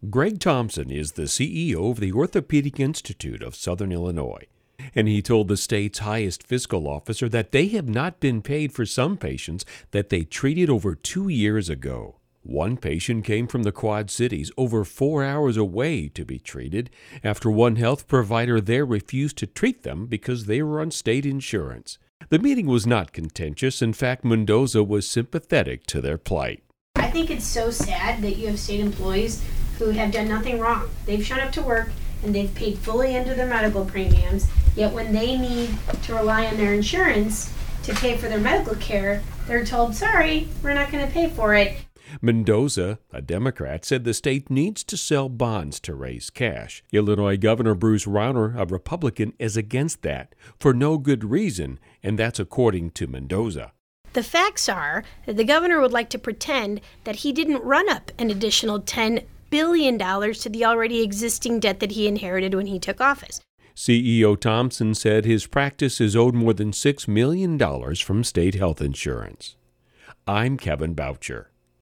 Greg Thompson is the CEO of the Orthopedic Institute of Southern Illinois, and he told the state's highest fiscal officer that they have not been paid for some patients that they treated over 2 years ago. One patient came from the Quad Cities over 4 hours away to be treated after one health provider there refused to treat them because they were on state insurance. The meeting was not contentious. In fact, Mendoza was sympathetic to their plight. I think it's so sad that you have state employees who have done nothing wrong. They've shown up to work and they've paid fully into their medical premiums, yet when they need to rely on their insurance to pay for their medical care, they're told, sorry, we're not going to pay for it. Mendoza, a Democrat, said the state needs to sell bonds to raise cash. Illinois Governor Bruce Rauner, a Republican, is against that for no good reason, and that's according to Mendoza. The facts are that the governor would like to pretend that he didn't run up an additional $10 billion to the already existing debt that he inherited when he took office. CEO Thompson said his practice is owed more than $6 million from state health insurance. I'm Kevin Boucher.